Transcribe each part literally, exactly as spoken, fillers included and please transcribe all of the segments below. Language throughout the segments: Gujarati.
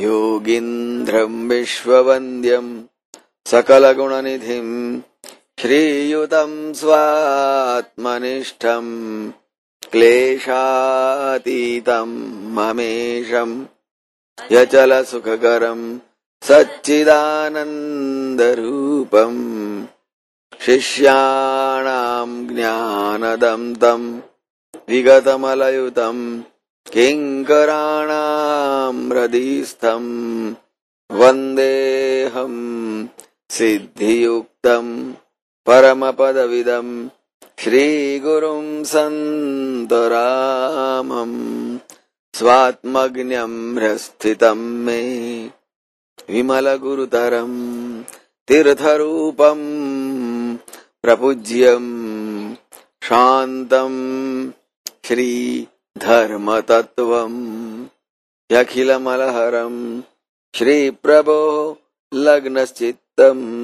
योगीन्द्रं विश्ववन्द्यं सकलगुणनिधिं श्रीयुतं स्वात्मनिष्ठं क्लेशातीतं ममेशं यचलसुखकरं सच्चिदानन्दरूपं शिष्याणां ज्ञानदं विगतमलयुतं किङ्कराणां हृदिस्थं वन्देऽहं सिद्धियुक्तं परमपदविदं श्रीगुरुं सन्तरामं स्वात्मज्ञं हृस्थितं मे विमलगुरुतरं तीर्थरूपं प्रपूज्यं शान्तं श्रीधर्मतत्त्वं यखिलमलहरं श्रीप्रभो लग्नश्चित्तम्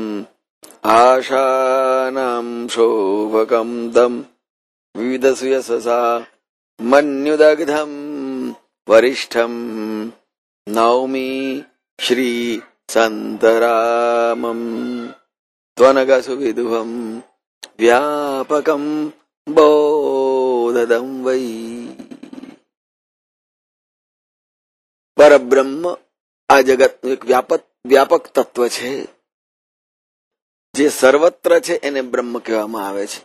आशानां शोभकं दं विविधसुयससा मन्युदग्धं वरिष्ठं नौमि श्री सन्तरामं त्वनगसुविदुहं व्यापकं बोधदं वै। પરબ્રહ્મ આ જગતનું એક વ્યાપક વ્યાપક તત્વ છે, જે સર્વત્ર છે એને બ્રહ્મ કહેવામાં આવે છે.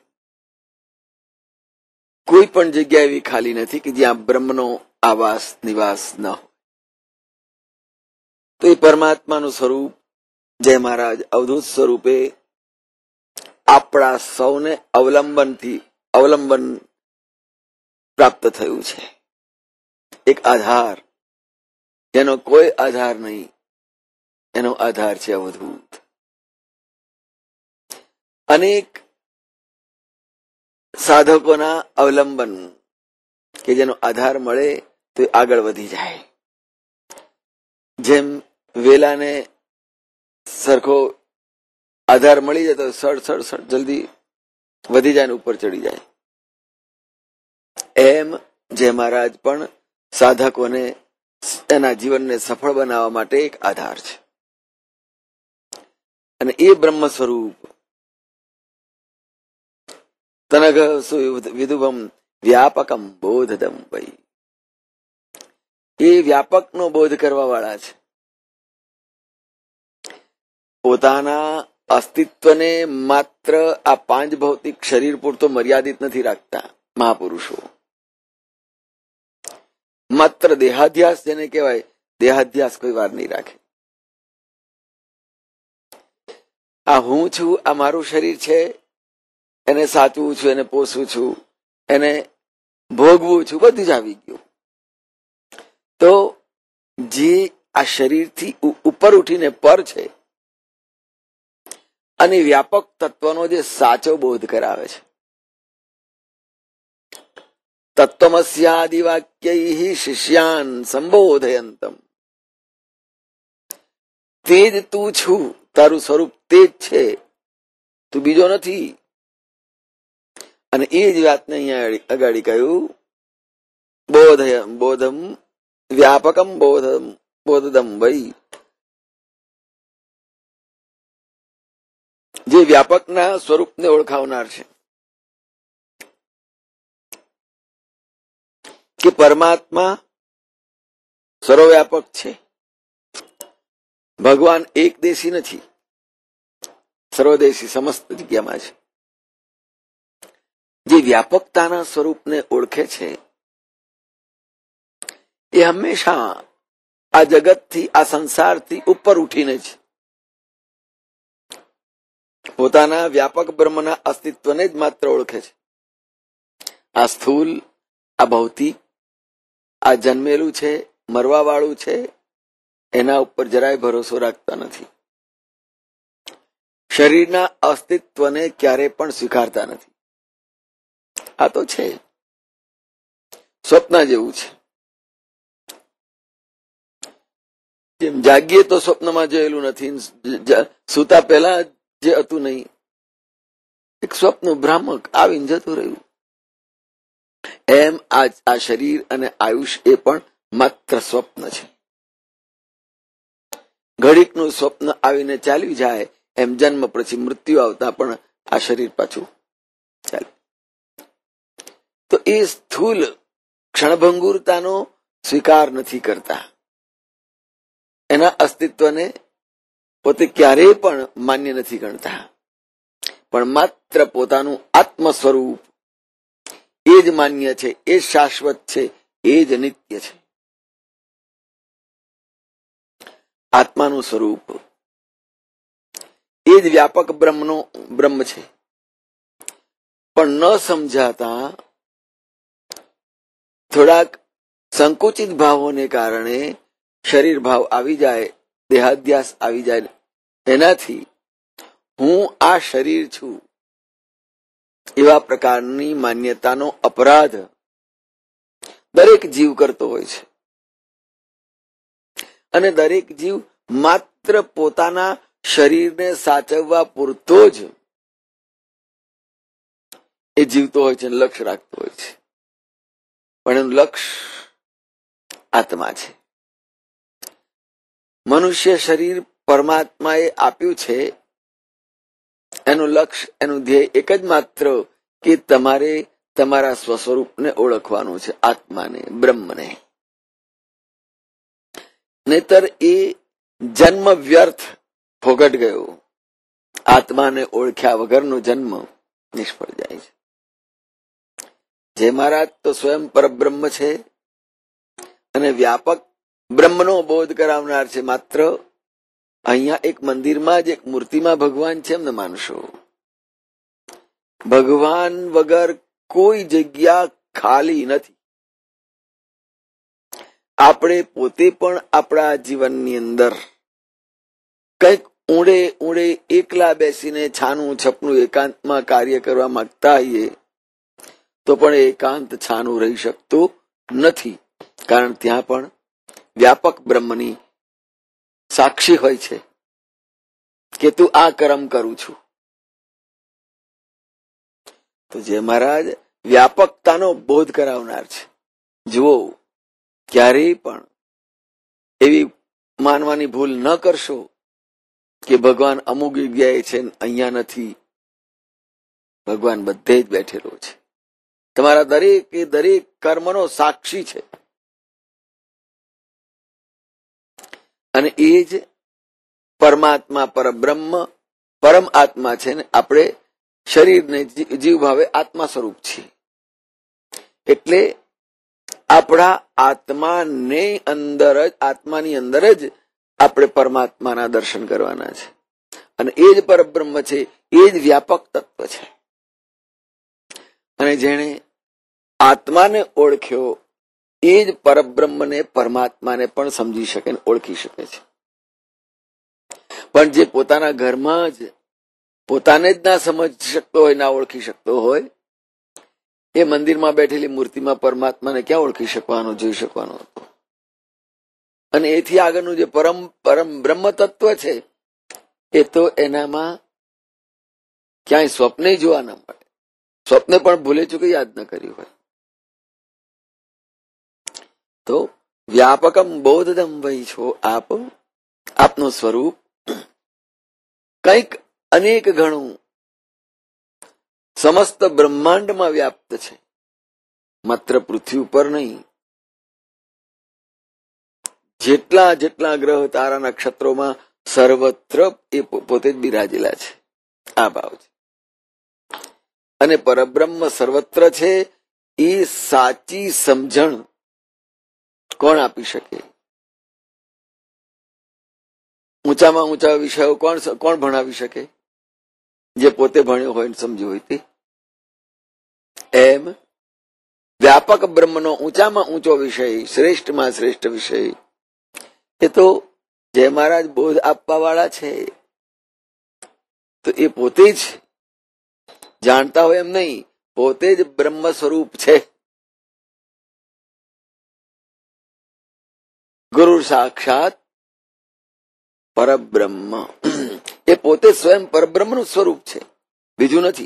કોઈ પણ જગ્યા એવી ખાલી નથી કે જ્યાં બ્રહ્મનો આવાસ નિવાસ ન હોય. તો એ પરમાત્માનું સ્વરૂપ જય મહારાજ અવધૂત સ્વરૂપે આપણા સૌને અવલંબનથી અવલંબન પ્રાપ્ત થયું છે. એક આધાર જેનો કોઈ આધાર નહીં, એનો આધાર છે અવધૂત. અનેક સાધકોના અવલંબન કે જેનો આધાર મળે તો એ આગળ વધી જાય. જેમ વેલાને સરખો આધાર મળી જાય તો સડ સડ સડ જલ્દી વધી જાય ને ઉપર ચડી જાય. એમ જય મહારાજ પણ સાધકોને એના જીવનને સફળ બનાવવા માટે એક આધાર છે. અને એ બ્રહ્મ સ્વરૂપ તનગ વિદુભમ વ્યાપકમ બોધદમ વૈ, એ વ્યાપકનો બોધ કરવા વાળા છે. પોતાના અસ્તિત્વને માત્ર આ પાંચ ભૌતિક શરીર પૂરતો મર્યાદિત નથી રાખતા મહાપુરુષો. માત્ર દેહાધ્યાસ જેને કહેવાય, દેહાધ્યાસ કોઈ વાર નહીં રાખે. આ હું છું, આ મારું શરીર છે, એને સાચવું છું, એને પોષવું છું, એને ભોગવું છું, બધું જ આવી ગયું. તો જે આ શરીરથી ઉપર ઉઠીને પર છે અને વ્યાપક તત્વનો જે સાચો બોધ કરાવે છે. તત્વમસ્યાદિ વાક્યૈ શિષ્યાન સંબોધયંતમ, તે જ તું છું, તારું સ્વરૂપ તે જ છે, તું બીજો નથી. અને એ જ વાતને અહીંયા અગાડી કહ્યું, બોધય બોધમ વ્યાપકમ બોધમ બોધદમ વૈ, જે વ્યાપકના સ્વરૂપને ઓળખાવનાર છે. કે પરમાત્મા સર્વવ્યાપક છે. ભગવાન એક દેશી નથી, સર્વદેશી સમસ્ત જગ્યામાં છે. જે વ્યાપકતાના સ્વરૂપને ઓળખે છે એ હંમેશા આ જગતથી, આ સંસારથી ઉપર ઉઠીને જ પોતાના વ્યાપક બ્રહ્મના અસ્તિત્વને જ માત્ર ઓળખે છે. આ સ્થૂલ, આ ભૌતિક, આ જન્મેલું છે, મરવા વાળું છે, એના ઉપર જરાય ભરોસો રાખતા નથી. શરીરના અસ્તિત્વને ક્યારે પણ સ્વીકારતા નથી. આ તો છે, સ્વપ્ન જેવું છે. જેમ જાગીએ તો સ્વપ્નમાં જોયેલું નથી, સૂતા પહેલા જે હતું નહીં, એક સ્વપ્ન ભ્રામક આવીને જતું રહ્યું. એમ આ શરીર અને આયુષ એ પણ માત્ર સ્વપ્ન છે. ઘડીકનું સ્વપ્ન આવીને ચાલ્યું જાય એમ જન્મ પછી મૃત્યુ આવતા પણ આ શરીર પાછું ચાલે. તો એ સ્થૂલ ક્ષણભંગુરતાનો સ્વીકાર નથી કરતા, એના અસ્તિત્વને પોતે ક્યારેય પણ માન્ય નથી ગણતા, પણ માત્ર પોતાનું આત્મ સ્વરૂપ એ જ માન્ય છે, એ જ શાશ્વત છે, એ જ નિત્ય છે. આત્માનું સ્વરૂપ એ જ વ્યાપક બ્રહ્મનો બ્રહ્મ છે. પણ ન સમજાતા થોડાક સંકુચિત ભાવોને કારણે શરીર ભાવ આવી જાય, દેહાધ્યાસ આવી જાય, એનાથી હું આ શરીર છું એવા પ્રકારની માન્યતાનો અપરાધ દરેક જીવ કરતો હોય છે. અને દરેક જીવ માત્ર પોતાના શરીરને સાચવવા પૂરતો જ એ જીવતો હોય છે, લક્ષ્ય રાખતો હોય છે, પણ એનું લક્ષ્ય આત્મા છે. મનુષ્ય શરીર પરમાત્માએ આપ્યું છે, એનું લક્ષ્ય, એનું ધ્યેય એક જ માત્ર કે તમારે તમારા સ્વસ્વરૂપને ઓળખવાનું છે, આત્માને, બ્રહ્મને. નહીતર એ જન્મ વ્યર્થ ફોગટ ગયો. આત્માને ઓળખ્યા વગરનો જન્મ નિષ્ફળ જાય છે. જે મહારાજ તો સ્વયં પરબ્રહ્મ છે અને વ્યાપક બ્રહ્મનો બોધ કરાવનાર છે. માત્ર અહીંયા એક મંદિરમાં જ એક મૂર્તિમાં ભગવાન છે એમ ન માનશો. ભગવાન વગર કોઈ જગ્યા ખાલી નથી. આપણે પોતે પણ આપણા જીવનની અંદર કંઈક ઊંડે ઊંડે એકલા બેસીને છાનું છપનું એકાંતમાં કાર્ય કરવા માંગતા હોઈએ તો પણ એકાંત છાનું રહી શકતું નથી, કારણ ત્યાં પણ વ્યાપક બ્રહ્મની સાક્ષી હોય છે કે તું આ કર્મ કરું છું. તો જે મહારાજ વ્યાપકતાનો બોધ કરાવનાર છે. જુઓ, ક્યારેય પણ એવી માનવાની ભૂલ ન કરશો કે ભગવાન અમુક જગ્યાએ છે અહીંયા નથી. ભગવાન બધે જ બેઠેલો છે, તમારા દરેક એ દરેક કર્મનો સાક્ષી છે. અને એ જ પરમાત્મા, પરબ્રહ્મ, પરમ આત્મા છે ને આપણે શરીરને જીવ ભાવે આત્મા સ્વરૂપ છીએ. એટલે આપણા આત્માને અંદર જ, આત્માની અંદર જ આપણે પરમાત્માના દર્શન કરવાના છે. અને એ જ પરબ્રહ્મ છે, એ જ વ્યાપક તત્વ છે. અને જેણે આત્માને ઓળખ્યો એ જ પરબ્રહ્મને, પરમાત્માને પણ સમજી શકે, ઓળખી શકે છે. પણ જે પોતાના ઘરમાં જ પોતાને જ ના સમજી શકતો હોય, ના ઓળખી શકતો હોય, એ મંદિરમાં બેઠેલી મૂર્તિમાં પરમાત્માને ક્યાં ઓળખી શકવાનો, જોઈ શકવાનો હતો? અને એથી આગળનું જે પરમ પરમ બ્રહ્મ તત્વ છે એ તો એનામાં ક્યાંય સ્વપ્ને જોવા ન મળે. સ્વપ્ને પણ ભૂલે ચૂકે યાદ ન કર્યું હોય. તો વ્યાપકમ બોધદમ વહી છો આપ, આપનું સ્વરૂપ કંઈક અનેક ગણું સમસ્ત બ્રહ્માંડમાં વ્યાપ્ત છે, માત્ર પૃથ્વી ઉપર નહીં. જેટલા જેટલા ગ્રહ, તારા, નક્ષત્રોમાં સર્વત્ર એ પોતે જ બિરાજેલા છે. આ ભાવ છે. અને પરબ્રહ્મ સર્વત્ર છે એ સાચી સમજણ કોણ આપી શકે? ઊંચામાં ઊંચા વિષયો કોણ કોણ ભણાવી શકે? જે પોતે ભણ્યો હોય, સમજ્યો હોય તે. એમ વ્યાપક બ્રહ્મનો ઊંચામાં ઊંચો વિષય, શ્રેષ્ઠમાં શ્રેષ્ઠ વિષય એ તો જય મહારાજ બોધ આપવા વાળા છે. તો એ પોતે જ જાણતા હોય એમ નહીં, પોતે જ બ્રહ્મ સ્વરૂપ છે. ગુરુ સાક્ષાત પરબ્રહ્મ, એ પોતે સ્વયં પરબ્રહ્મનું સ્વરૂપ છે, બીજું નથી.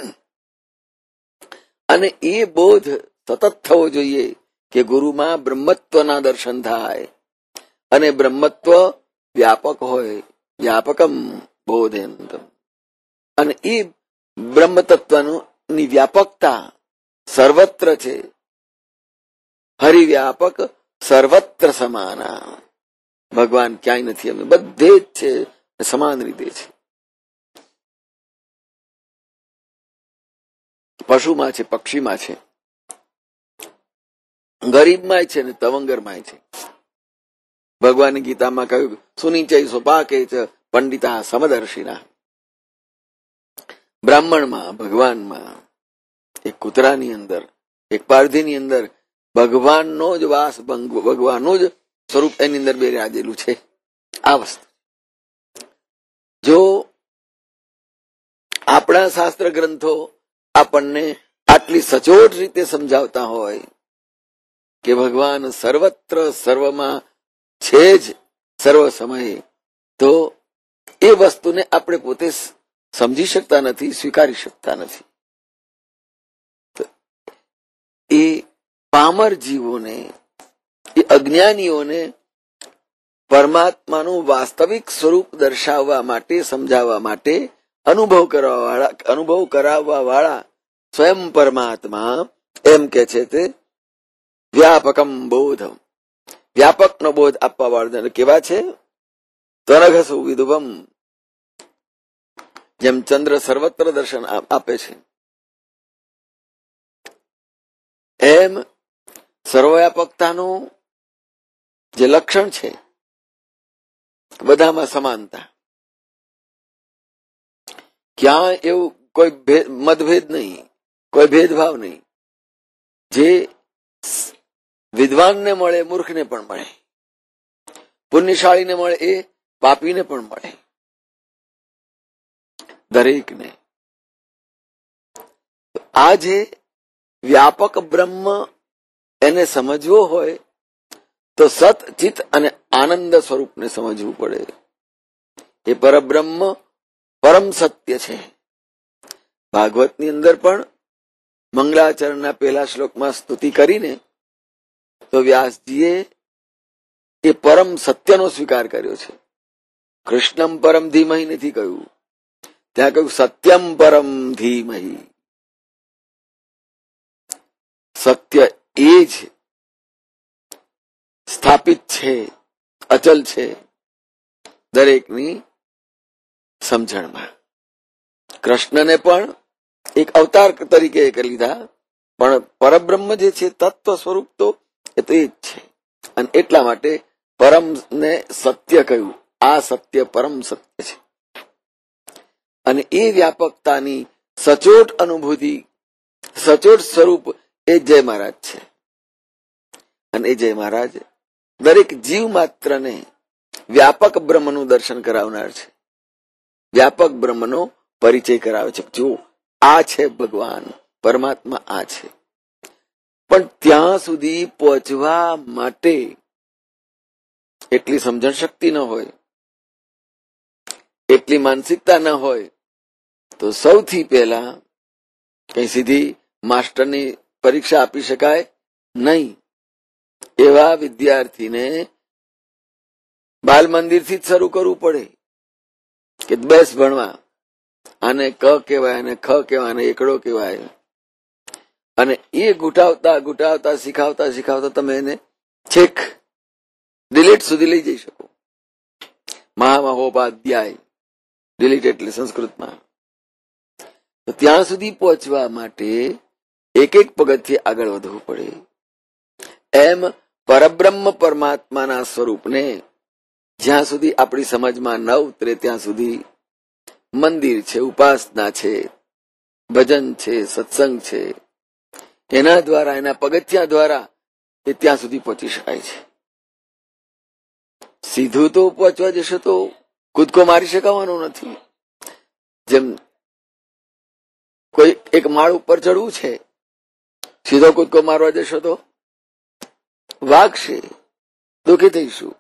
અને એ બોધ સતત થવો જોઈએ કે ગુરુમાં બ્રહ્મત્વના દર્શન થાય. અને બ્રહ્મત્વ વ્યાપક હોય, વ્યાપકમ બોધયંતમ, અને એ બ્રહ્મ તત્વની વ્યાપકતા સર્વત્ર છે. હરિવ્યાપક સર્વત્ર સમાના, ભગવાન ક્યાંય નથી, અમે બધે જ છે, સમાન રીતે છે. પશુમાં છે, પક્ષીમાં છે, ગરીબમાં છે ને તવંગરમાંય છે. ભગવાનની ગીતામાં કહ્યું, સુનિચય સોપાકે ચ પંડિતા સમદર્શિના. બ્રાહ્મણમાં, ભગવાનમાં, એક કૂતરાની અંદર, એક પારધીની અંદર ભગવાનનો જ વાસ, ભગવાનનું જ સ્વરૂપ એની અંદર બિરાજેલું છે. આ વસ્તુ જો આપણા શાસ્ત્ર ગ્રંથો આપણને આટલી સચોટ રીતે સમજાવતા હોય કે ભગવાન સર્વત્ર સર્વમાં છે જ, સર્વ સમયે, તો એ વસ્તુને આપણે પોતે સમજી શકતા નથી, સ્વીકારી શકતા નથી. એ પામર જીવોને, એ અજ્ઞાનીઓને પરમાત્માનું વાસ્તવિક સ્વરૂપ દર્શાવવા માટે, સમજાવવા માટે અનુભવ કરવા વાળા અનુભવ કરાવવા વાળા સ્વયં પરમાત્મા એમ કે છે તે વ્યાપકમ બોધમ, વ્યાપકનો બોધ આપવા વાળા કેવા છે? તનઘસુ વિદુભમ, જેમ ચંદ્ર સર્વત્ર દર્શન આપે છે એમ સર્વવ્યાપકતાનું જે લક્ષણ છે બધામાં સમાનતા, ક્યાં એવું કોઈ મતભેદ નહીં, કોઈ ભેદભાવ નહીં. જે વિદ્વાનને મળે મૂર્ખને પણ મળે, પુણ્યશાળીને મળે એ પાપીને પણ મળે, દરેકને. આ જે વ્યાપક બ્રહ્મ એને સમજવો હોય તો સત, ચિત અને આનંદ સ્વરૂપને સમજવું પડે. એ પરબ્રહ્મ પરમ સત્ય છે. ભાગવતની અંદર પણ મંગળાચરણના પહેલા શ્લોકમાં સ્તુતિ કરીને તો વ્યાસજીએ એ પરમ સત્યનો સ્વીકાર કર્યો છે. કૃષ્ણમ પરમ ધીમહિ નથી કહ્યું, ત્યાં કહ્યું સત્યમ પરમ ધીમહિ. સત્ય એ જ સ્થાપિત છે, અચલ છે દરેકની સમજણમાં. કૃષ્ણને પણ એક અવતાર તરીકે કરી લીધા, પણ પરબ્રહ્મ જે છે તત્વ સ્વરૂપ તો એ તો એ જ છે. અને એટલા માટે પરમ ને સત્ય કહ્યું. આ સત્ય પરમ સત્ય છે. અને એ વ્યાપકતાની સચોટ અનુભૂતિ, સચોટ સ્વરૂપ એ જય મહારાજ છે. અને એ જય મહારાજ દરેક જીવ માત્રને વ્યાપક બ્રહ્મનું દર્શન કરાવનાર છે, વ્યાપક બ્રહ્મનો પરિચય કરાવે છે. જો આ છે ભગવાન પરમાત્મા, આ છે. પણ ત્યાં સુધી પહોંચવા માટે એટલી સમજણ શક્તિ ન હોય, એટલી માનસિકતા ન હોય, તો સૌથી પહેલા કઈ સીધી માસ્ટરની પરીક્ષા આપી શકાય નહીં. એવા વિદ્યાર્થીને બાલ મંદિરથી જ શરૂ કરવું પડે કે બેસ ભણવા. આને ક કહેવાય, અને ખ કહેવાય, અને એકડો કહેવાય. અને એ ગુટાવતા ગુટાવતા શીખાવતા શીખાવતા તમે એને છેક ડિલીટ સુધી લઈ જઈ શકો. મહામહોપાધ્યાય, ડિલીટ એટલે સંસ્કૃતમાં. તો ત્યાં સુધી પહોંચવા માટે એક એક પગથિયે આગળ વધવું પડે. એમ પરબ્રહ્મ પરમાત્માના સ્વરૂપને જ્યાં સુધી આપણી સમજમાં ન ઉતરે ત્યાં સુધી મંદિર છે, ઉપાસના છે, ભજન છે, સત્સંગ છે, એના દ્વારા, એના પગથિયા દ્વારા એ ત્યાં સુધી પહોંચી શકાય છે. સીધું તો પહોંચવા જશો તો કૂદકો મારી શકાવાનો નથી. જેમ કોઈ એક માળ ઉપર ચડવું છે, સીધો કૂદકો મારવા જશો તો વાગશે, દુઃખી થઈશું.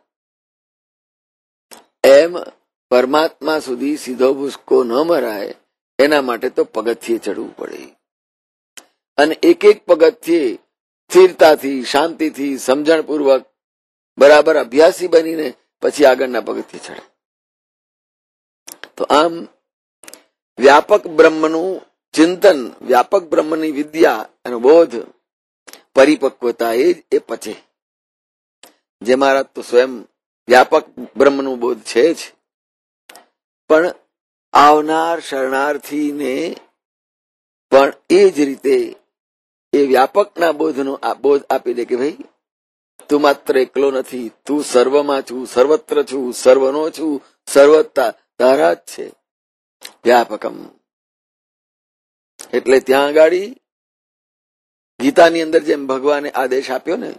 એમ પરમાત્મા સુધી સીધો ભૂસકો ન મરાય એના માટે તો પગથિયે ચડવું પડે. અને એક એક પગથિયે સ્થિરતાથી, શાંતિથી, સમજણપૂર્વક, બરાબર અભ્યાસી બનીને પછી આગળના પગથિયે ચડે. તો આમ વ્યાપક બ્રહ્મનું ચિંતન, વ્યાપક બ્રહ્મની વિદ્યા અને બોધ, પરિપક્વતા એ જ એ પચે. જે મહારાજ તો સ્વયં વ્યાપક બ્રહ્મનું બોધ છે જ, પણ આવનાર શરણાર્થીને પણ એ જ રીતે એ વ્યાપકના બોધનો બોધ આપી દે કે ભાઈ તું માત્ર એકલો નથી, તું સર્વમાં છું, સર્વત્ર છું, સર્વનો છું, સર્વતા તારા જ છે. વ્યાપકમ એટલે ત્યાં આગળ ગીતાની અંદર જેમ ભગવાને આદેશ આપ્યો ને,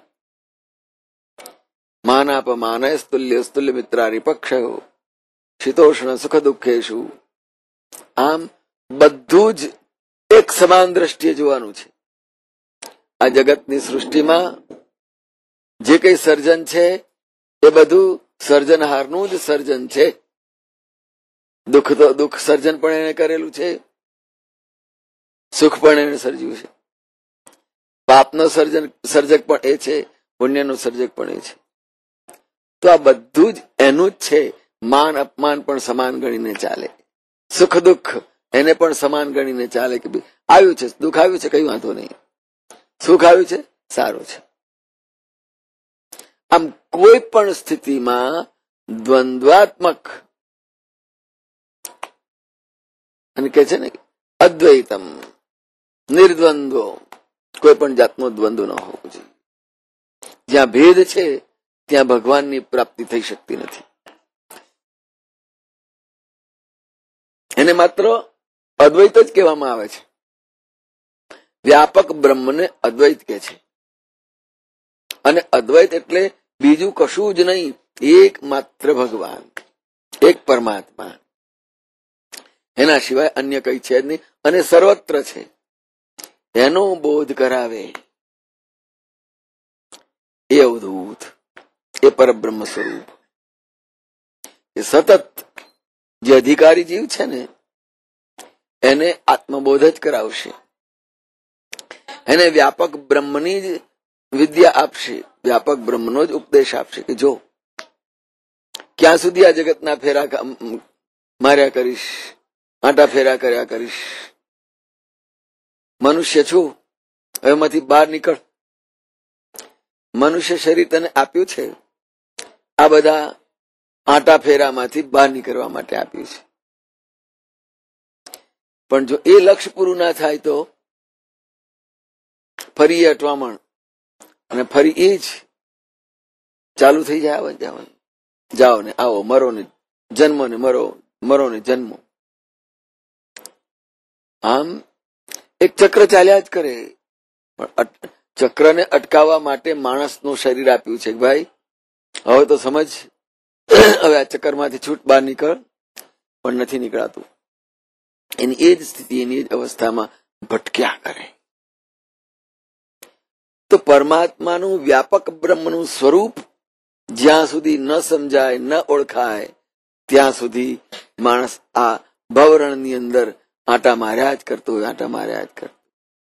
માનાપ માનય સ્તુલ્ય સ્તુલ્ય મિત્રારિપક્ષયો શીતોષ્ણ સુખ દુઃખેશુ. આમ બધું જ એક સમાન દ્રષ્ટિએ જોવાનું છે. આ જગતની સૃષ્ટિમાં જે કઈ સર્જન છે એ બધું સર્જનહારનું જ સર્જન છે. દુઃખ તો દુઃખ સર્જન પણ એને કરેલું છે, સુખ પણ એને સર્જ્યું છે. પાપનો સર્જન સર્જક પણ એ છે, પુણ્યનો સર્જક પણ એ છે. તો આ બધું જ એનું જ છે. માન અપમાન પણ સમાન ગણીને ચાલે, સુખ દુઃખ એને પણ સમાન ગણીને ચાલે કે ભાઈ આવ્યું છે દુઃખ આવ્યું છે, કઈ વાંધો નહીં, સુખ આવ્યું છે સારું છે. આમ કોઈ પણ સ્થિતિમાં દ્વંદ્વાત્મક અને કે છે ને અદ્વૈતમ નિર્દ્વંદ્વો, કોઈ પણ જાતનો દ્વંદ્વ ન હોવો જોઈએ. જ્યાં ભેદ છે ત્યાં ભગવાનની પ્રાપ્તિ થઈ શકતી નથી. એને માત્ર અદ્વૈત જ કહેવામાં આવે છે. વ્યાપક બ્રહ્મને અદ્વૈત કે છે. અને અદ્વૈત એટલે બીજું કશું જ નહીં, એક માત્ર ભગવાન, એક પરમાત્મા, એના સિવાય અન્ય કઈ છે જ નહીં, અને સર્વત્ર છે. એનો બોધ કરાવે એ અવધૂત, એ પરબ્રહ્મ સ્વરૂપ, એ સતત જે અધિકારી જીવ છે ને એને આત્મબોધ જ કરાવશે, એને વ્યાપક બ્રહ્મની જ વિદ્યા આપશે, વ્યાપક બ્રહ્મનો જ ઉપદેશ આપશે કે જો ક્યાં સુધી આ જગતના ફેરા માર્યા કરીશ, આંટા ફેરા કર્યા કરીશ, મનુષ્ય છું એમાંથી બહાર નીકળ. મનુષ્ય શરીર તને આપ્યું છે આ બધા આંટા ફેરામાંથી બહાર નીકળવા માટે આપ્યું છે. પણ જો એ લક્ષ્ય પૂરું ના થાય તો ફરી એ અટવામણ અને ફરી એ જ ચાલુ થઈ જાય. આવન જાવન, જાઓ ને આવો, મરો ને જન્મો ને મરો, મરો ને જન્મો. આમ એક ચક્ર ચાલ્યા જ કરે. પણ ચક્રને અટકાવવા માટે માણસનું શરીર આપ્યું છે. ભાઈ હવે તો સમજ, હવે આ ચક્કરમાંથી છૂટ બહાર નીકળ, પણ નથી નીકળાતું. એની એ જ સ્થિતિ, એની એ જ અવસ્થામાં ભટક્યા કરે. તો પરમાત્માનું વ્યાપક બ્રહ્મનું સ્વરૂપ જ્યાં સુધી ન સમજાય, ન ઓળખાય, ત્યાં સુધી માણસ આ ભવરણની અંદર આંટા માર્યા જ કરતો હોય, આંટા માર્યા જ કરતો.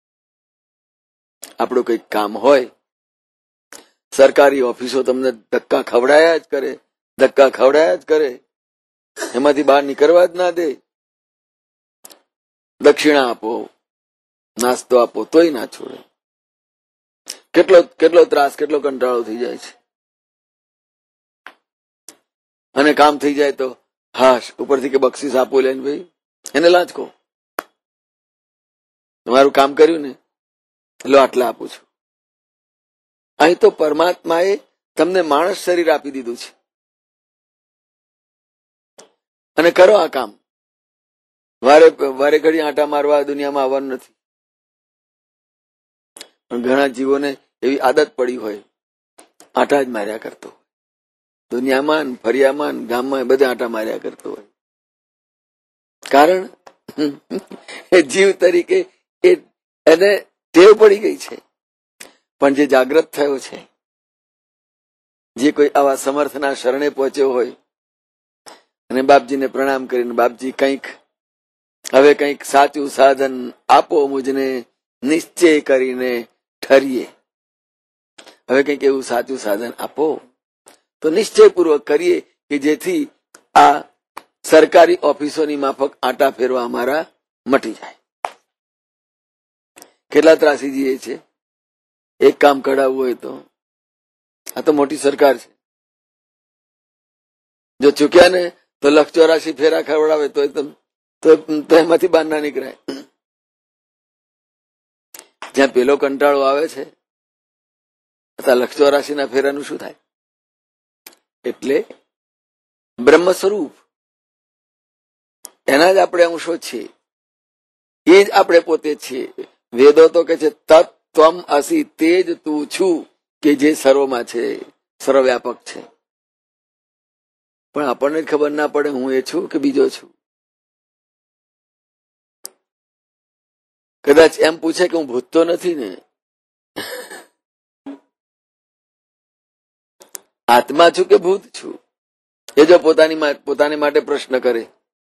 આપણું કઈક કામ હોય, સરકારી ઓફિસો તમને ધક્કા ખવડાયા જ કરે, ધક્કા ખવડાયા જ કરે, એમાંથી બહાર નીકળવા જ ના દે. દક્ષિણા આપો, નાસ્તો આપો, તોય ના છોડે. કેટલો કેટલો ત્રાસ, કેટલો કંટાળો થઈ જાય છે. અને કામ થઈ જાય તો હાશ, ઉપરથી કે બક્ષીસ આપો લે ભાઈ, એને લાંચકો, તમારું કામ કર્યું ને લો આટલા આપું છું. અહીં તો પરમાત્માએ તમને માણસ શરીર આપી દીધું છે અને કરો આ કામ. વારે વારે ઘડી આંટા મારવા દુનિયામાં આવવાનું નથી. પણ ઘણા જીવોને એવી આદત પડી હોય, આંટા જ માર્યા કરતો હોય, દુનિયામાં, ફરિયામાં, ગામમાં બધે આંટા માર્યા કરતો હોય. કારણ એ જીવ તરીકે એને ટેવ પડી ગઈ છે. પણ જે જાગ્રત થયો છે, જે કોઈ આવા સમર્થના શરણે પહોંચ્યો હોય અને બાપજીને પ્રણામ કરીને, બાપજી કંઈક હવે કંઈક સાચું સાધન આપો મુજને, નિશ્ચય કરીને ઠરીએ, હવે કંઈક એવું સાચું સાધન આપો તો નિશ્ચયપૂર્વક કરીએ કે જેથી આ સરકારી ઓફિસોની માફક આંટા ફેરવા અમારા મટી જાય. કેટલા ત્રાસી જઈએ છે એક કામ કઢાવવું હોય તો. આ તો મોટી સરકાર છે. જો ચૂક્યા ને તો લખ ચોરાશી ફેરા ખવડાવે તો તો એમાંથી બહાર ના નીકળાય. જ્યાં પેલો કંટાળો આવે છે અથવા લખ ચોરાશી ના ફેરાનું શું થાય? એટલે બ્રહ્મ સ્વરૂપ એના જ આપણે અંશો છીએ, એ જ આપણે પોતે છીએ. વેદો તો કે છે તત્ ત્વમ અસી, તે જ તું છું કે જે સર્વમાં છે, સર્વવ્યાપક છે. પણ આપણને જ ખબર ના પડે હું એ છું કે બીજો છું. કદાચ એમ પૂછે કે હું ભૂત તો નથી ને, આત્મા છું કે ભૂત છું, એ જો પોતાની પોતાની માટે પ્રશ્ન કરે.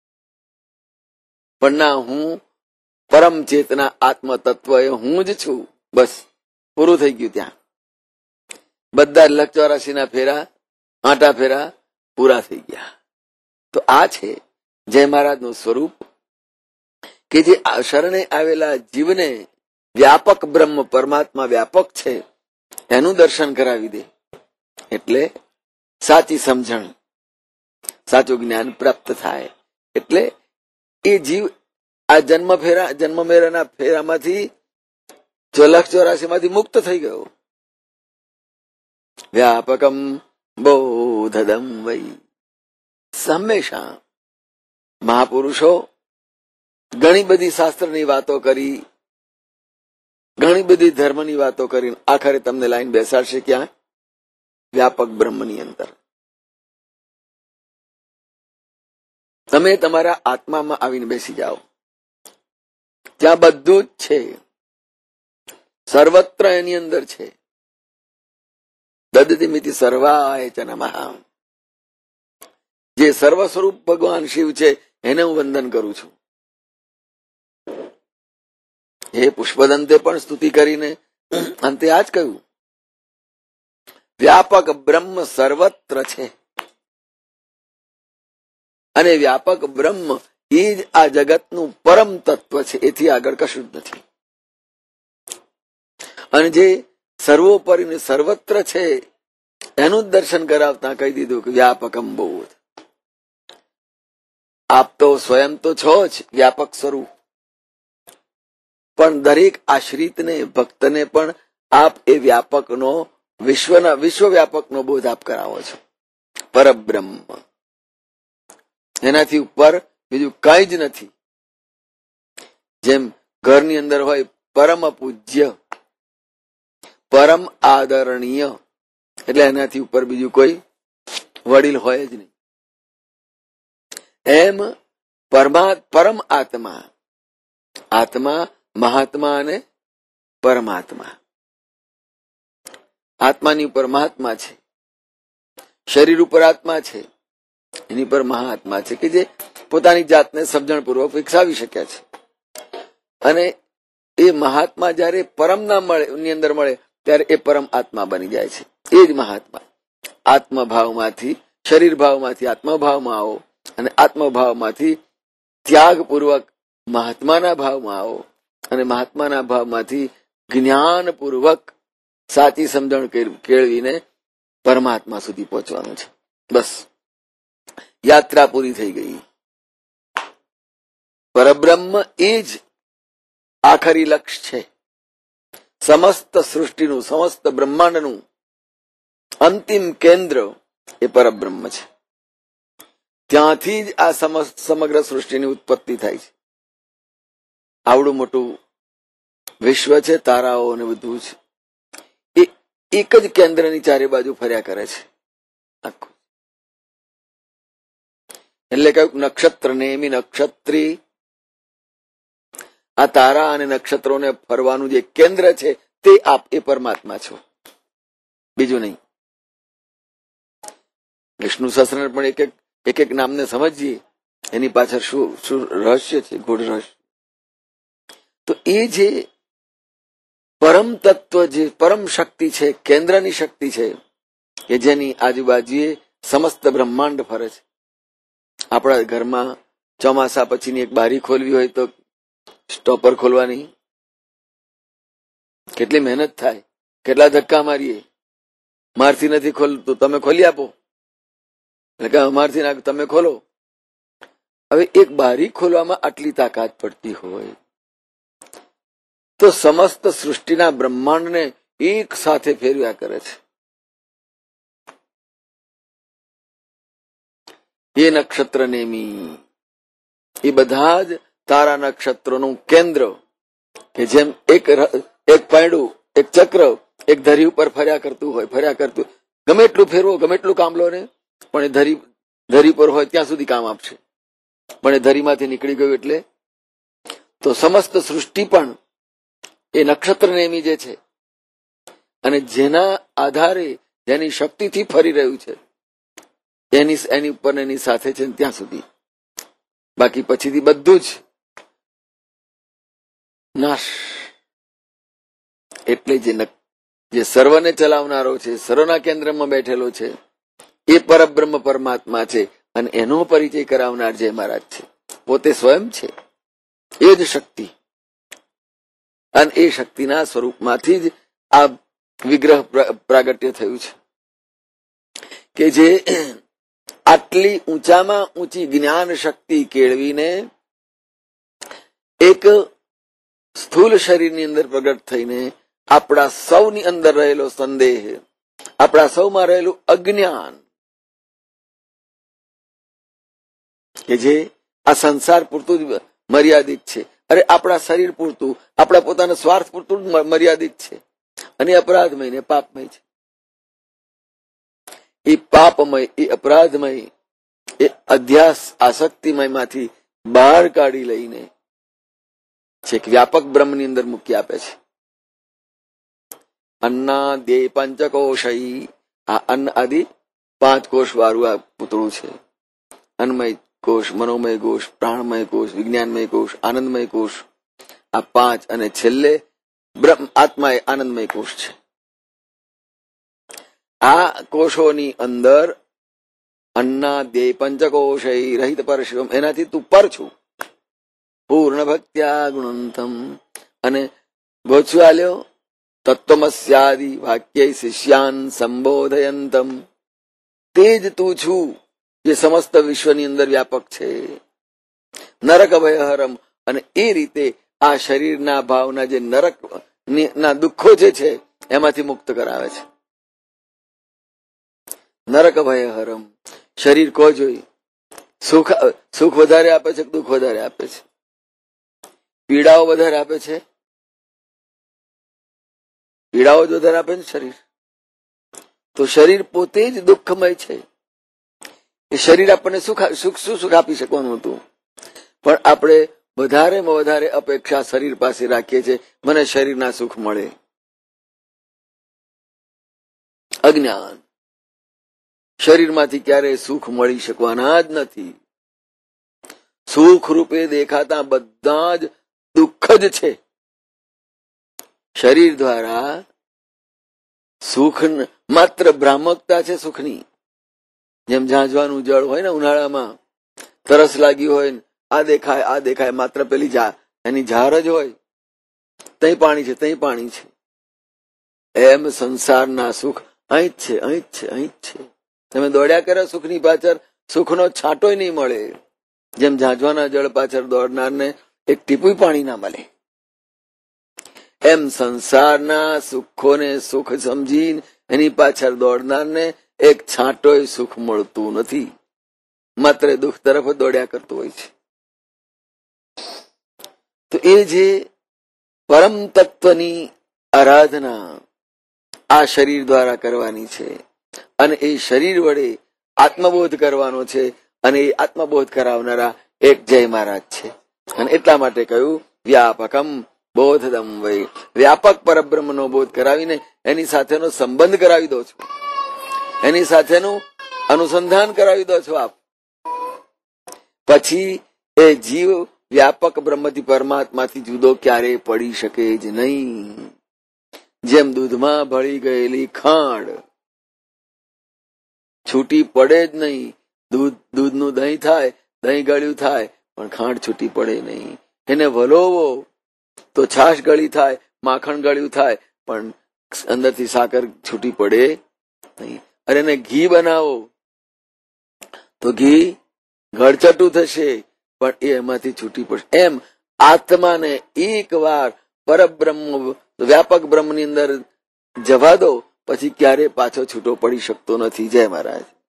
પણ ના, હું પરમ ચેતના આત્મ તત્વ એ હું જ છું. બસ પૂરું થઈ ગયું. ત્યાં બધા લખ ચોરાશી ના ફેરા આંટા ફેરા પૂરા થઈ ગયા. તો આ છે જય મહારાજનું સ્વરૂપ કે જે શરણે આવેલા જીવને વ્યાપક બ્રહ્મ પરમાત્મા વ્યાપક છે એનું દર્શન કરાવી દે. એટલે સાચી સમજણ, સાચું જ્ઞાન પ્રાપ્ત થાય. એટલે એ જીવ આ જન્મ ફેરા જન્મ મેરાના ફેરામાંથી જો લખ ચોરાશી માંથી મુક્ત થઈ ગયો. વ્યાપકમ બોધદમ વૈ. હંમેશા મહાપુરુષો ઘણી બધી શાસ્ત્રની વાતો કરી, ઘણી બધી ધર્મની વાતો કરી, આખરે તમને લાઈન બેસાડશે ક્યાં? વ્યાપક બ્રહ્મની અંદર. તમે તમારા આત્મામાં આવીને બેસી જાઓ. ત્યાં બધું જ છે, સર્વત્ર એની અંદર છે. દદતિમિતિ સર્વાય ચ નમઃ. જે સર્વ સ્વરૂપ ભગવાન શિવ છે એને હું વંદન કરું છું. એ પુષ્પદંતે પણ સ્તુતિ કરીને અંતે આ જ કહ્યું, વ્યાપક બ્રહ્મ સર્વત્ર છે. અને વ્યાપક બ્રહ્મ એ જ આ જગતનું પરમ તત્વ છે. એથી આગળ કશું જ નથી. અને જે સર્વોપરી ને સર્વત્ર છે એનું જ દર્શન કરાવતા કહી દીધું કે વ્યાપકમ બોધ. આપ તો સ્વયં તો છો જ વ્યાપક સ્વરૂપ, પણ દરેક આશ્રિતને ભક્તને પણ આપ એ વ્યાપકનો વિશ્વના વિશ્વવ્યાપકનો બોધ આપ કરાવો છો. પરબ્રહ્મ, એનાથી ઉપર બીજું કઈ જ નથી. જેમ ઘરની અંદર હોય પરમ પૂજ્ય, પરમ આદરણીય, એટલે એનાથી ઉપર બીજું કોઈ વડીલ હોય જ નહીં. એમ પરમા પરમ આત્મા, આત્મા મહાત્મા અને પરમાત્મા. આત્માની ઉપર મહાત્મા છે, શરીર ઉપર આત્મા છે, એની પર મહાત્મા છે કે જે પોતાની જાતને સમજણપૂર્વક વિકસાવી શક્યા છે. અને એ મહાત્મા જયારે પરમ ના મળે ની અંદર મળે ત્યારે એ પરમ આત્મા બની જાય છે. એ જ મહાત્મા. આત્મભાવમાંથી શરીર ભાવમાંથી આત્મભાવમાં આવો, અને આત્મભાવમાંથી ત્યાગપૂર્વક મહાત્માના ભાવમાં આવો, અને મહાત્માના ભાવમાંથી જ્ઞાનપૂર્વક સાચી સમજણ કેળવીને પરમાત્મા સુધી પહોંચવાનું છે. બસ યાત્રા પૂરી થઈ ગઈ. પરબ્રહ્મ એ જ આખરી લક્ષ્ય છે. સમસ્ત સૃષ્ટિનું, સમસ્ત બ્રહ્માંડનું અંતિમ કેન્દ્ર એ પરબ્રહ્મ છે. ત્યાંથી જ આ સમગ્ર સૃષ્ટિની ઉત્પત્તિ થાય છે. આવડું મોટું વિશ્વ છે, તારાઓ ને બધું છે, એ એક જ કેન્દ્રની ચારે બાજુ ફર્યા કરે છે આખું. એટલે કહ્યું નક્ષત્ર નેમી નક્ષત્રી. આ તારા અને નક્ષત્રોને ફરવાનું જે કેન્દ્ર છે તે આપ એ પરમાત્મા છો, બીજું નહીં. વિષ્ણુ સહસ્ત્રનારાયણ પણ એક એક એક એક નામને સમજીએ એની પાછળ શું શું રહસ્ય છે, ગૂઢ રહસ્ય. તો એ જે પરમ તત્વ, જે પરમ શક્તિ છે, કેન્દ્રની શક્તિ છે, કે જેની આજુબાજુએ સમસ્ત બ્રહ્માંડ ફરે છે. આપણા ઘરમાં ચોમાસા પછીની એક બારી ખોલવી હોય તો સ્ટોપર ખોલવાની કેટલી મહેનત થાય, કેટલા ધક્કા મારીએ. મારથી નથી ખોલતું, તમે ખોલી આપો, એટલે કે અમારથી ના તમે ખોલો. હવે એક બારી ખોલવામાં આટલી તાકાત પડતી હોય તો સમસ્ત સૃષ્ટિના બ્રહ્માંડને એક સાથે ફેરવ્યા કરે છે. એ નક્ષત્ર નેમી, એ બધા જ તારા નક્ષત્રોનું કેન્દ્ર, કે જેમ એક એક પૈડું, એક ચક્ર એક ધરી ઉપર ફર્યા કરતું હોય, ફર્યા કરતું, ગમે એટલું ફેરવો, ગમે એટલું કામ લો ને, પણ એ ધરી ધરી પર હોય ત્યાં સુધી કામ આપશે. પણ એ ધરીમાંથી નીકળી ગયું એટલે તો સમસ્ત સૃષ્ટિ પણ એ નક્ષત્ર નેમી જે છે, અને જેના આધારે જેની શક્તિથી ફરી રહ્યું છે એની એની ઉપર એની સાથે છે ત્યાં સુધી. બાકી પછીથી બધું જ નાશ. એટલે જે જે સર્વને ચલાવનારો છે, સર્વના કેન્દ્રમાં બેઠેલો છે, એ પરબ્રહ્મ પરમાત્મા છે, અને એનો પરિચય કરાવનાર જય મહારાજ છે. પોતે સ્વયં છે, એ જ શક્તિ, અને એ શક્તિના સ્વરૂપમાંથી જ આ વિગ્રહ પ્રાગટ્ય થયું છે, કે જે આટલી ઊંચામાં ઊંચી જ્ઞાન શક્તિ કેળવીને એક સ્થૂલ શરીરની અંદર પ્રગટ થઈને આપણા સૌની અંદર રહેલો સંદેહ, આપણા સૌમાં રહેલું અજ્ઞાન, કે જે આ સંસાર પૂરતું જ મર્યાદિત છે, અરે આપણા શરીર પૂરતું, આપણા પોતાના સ્વાર્થ પૂરતું જ મર્યાદિત છે, અને અપરાધમય ને પાપમય છે. એ પાપમય, એ અપરાધમય, એ અધ્યાસ આસક્તિમય માંથી બહાર કાઢી લઈને છેક વ્યાપક બ્રહ્મની અંદર મૂકી આપે છે. અન્નાદ્ય પંચકોશય, આ અન્ન આદિ પાંચ કોષ વાળું આ પૂતળું છે. અન્નમય કોષ, મનોમય કોષ, પ્રાણમય કોષ, વિજ્ઞાનમય કોષ, આનંદમય કોષ, આ પાંચ, અને છેલ્લે બ્રહ્મ આત્મા એ આનંદમય કોષ છે. આ કોષોની અંદર અન્નાદ્ય પંચકોશય રહિત પર શિવમ, એનાથી તું પર છું. પૂર્ણ ભક્ત્યા ગુણંતમ, અને ગોચવાલ્યો તત્વમસ્યાદિ વાક્ય શિષ્યાન સંબોધયંતમ, તે જ તું છું જે સમસ્ત વિશ્વની અંદર વ્યાપક છે. નરક ભયહરમ, અને એ રીતે આ શરીરના ભાવના જે નરક ના દુઃખો જે છે એમાંથી મુક્ત કરાવે છે. નરક ભયહરમ, શરીર કો જોઈ સુખ સુખ વધારે આપે છે, દુઃખ વધારે આપે છે, પીડાઓ વધારે આપે છે, પીડાઓ જ વધારે આપે છે શરીર. તો શરીર પોતે જ દુઃખમય છે. એ શરીર આપણને સુખ સુખ શું સુખ આપી શકવાનું હતું, પણ આપણે વધારેમાં વધારે અપેક્ષા શરીર પાસે રાખીએ છીએ, મને શરીરના સુખ મળે. અજ્ઞાન. શરીરમાંથી ક્યારેય સુખ મળી શકવાના જ નથી. સુખ રૂપે દેખાતા બધા જ દુઃખ જ છે. શરીર દ્વારા સુખ માત્ર ભ્રામકતા છે સુખની. જેમ ઝાંઝવાનું જળ હોય ને, ઉનાળામાં તરસ લાગી હોય, આ દેખાય આ દેખાય, માત્ર પેલી જા એની ઝાર જ હોય, તઈ પાણી છે તઈ પાણી છે. એમ સંસારના સુખ અહીં જ છે, અહીં જ છે, અહીં જ છે. તમે દોડ્યા કરો સુખની પાછળ, સુખનો છાંટોય નહીં મળે. જેમ ઝાંઝવાના જળ પાછળ દોડનારને એક ટીપું પાણી ના મળે, એમ સંસારના સુખોને સુખ સમજીને એની પાછળ દોડનારને એક છાંટોય સુખ મળતું નથી, માત્ર દુઃખ તરફ દોડ્યા કરતું હોય છે. તો એ જે પરમ તત્વની આરાધના આ શરીર દ્વારા કરવાની છે, અને એ શરીર વડે આત્મબોધ કરવાનો છે, અને એ આત્મબોધ કરાવનારા એક જય મહારાજ છે. અને એટલા માટે કહ્યું વ્યાપકમ બોધદમ વૈ, વ્યાપક પરબ્રહ્મનો બોધ કરાવીને એની સાથેનો સંબંધ કરાવી દો છો, એની સાથેનું અનુસંધાન કરાવી દો છો આપ. પછી એ જીવ વ્યાપક બ્રહ્મથી પરમાત્માથી જુદો ક્યારેય પડી શકે જ નહીં. જેમ દૂધમાં ભળી ગયેલી ખાંડ છૂટી પડે જ નહીં. દૂધ દૂધનું દહીં થાય, દહીં ગળ્યું થાય, પણ ખાંડ છૂટી પડે નહીં. એને વલોવો તો છાશ ગળી થાય, માખણ ગળ્યું થાય, પણ અંદરથી સાકર છૂટી પડે નહીં. અરે એને ઘી બનાવો તો ઘી ગળચટું થશે, પણ એ એમાંથી છૂટી પડશે. એમ આત્માને એક વાર પરબ્રહ્મ વ્યાપક બ્રહ્મની અંદર જવા દો, પછી ક્યારે પાછો છૂટો પડી શકતો નથી. જય મહારાજ.